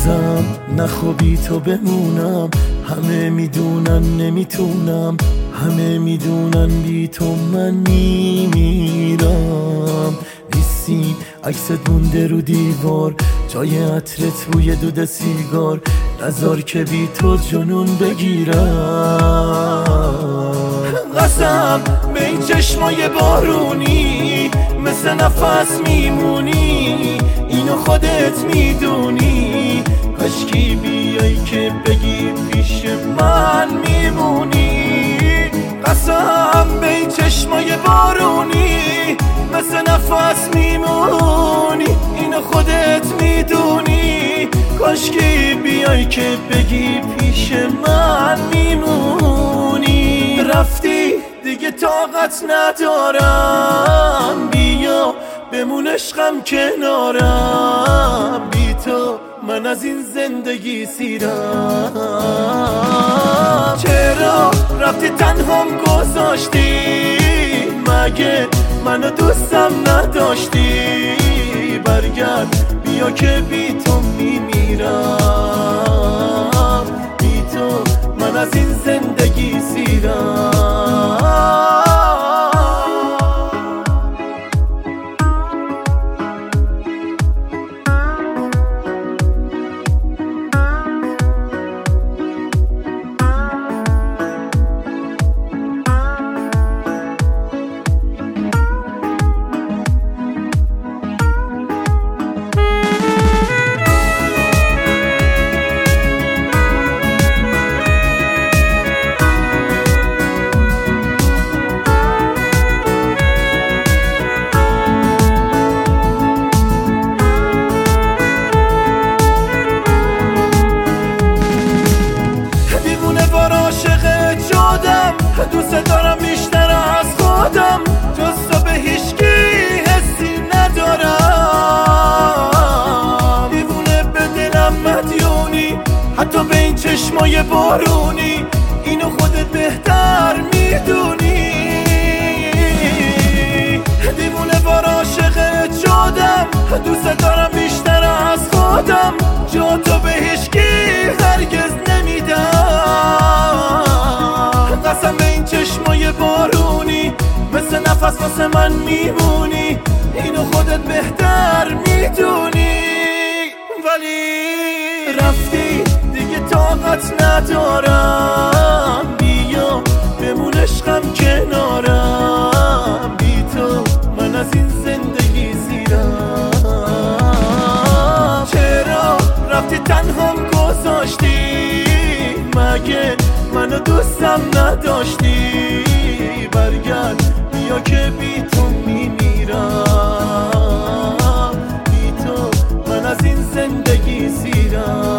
بازم نخوابی تو بمونم، همه میدونن نمیتونم، همه میدونن بی تو من میمیرم. نیستی عکست مونده رو دیوار، جای عطرت بوی دود سیگار، نذار که بی تو جنون بگیرم. قسم به این چشمای بارونی، مثل نفس میمونی، اینو خودت میدونی، کاشکی بیایی که بگی پیش من میمونی. قسم به این چشمای بارونی، مثل نفس میمونی، اینو خودت میدونی، کاشکی بیایی که بگی پیش من میمونی. رفتی دیگه طاقت ندارم، بیا بمون عشقم کنارم، بی تو من از این زندگی سیرم. چرا رفتی تنهام گذاشتی، مگه منو دوستم نداشتی؟ برگرد بیا که بی تو میمیرم، بی تو من از این زندگی سیرم. دوست دارم بیشتر از خودم، جز تو به هیچکی حسی ندارم. دیوونه به دلم مدیونی، حتی به این چشمای بارونی، اینو خودت بهتر میدونی. دیوونه بار عاشقت شدم، دوست دارم بیشتر از خودم، جا تو به هیچکی هرگز نمیدم. قسم به این چشمای بارونی، مثل نفس واسه من میمونی، اینو خودت بهتر میدونی. ولی رفتی دیگه طاقت ندارم، بیا بمون عشقم کنارم، بی تو من از این زندگی سیرم. چرا رفتی تنهام گذاشتی، مگه منو دوستم نداشتی؟ برگرد بیا که بی تو میمیرم، بی تو من از این زندگی سیرم.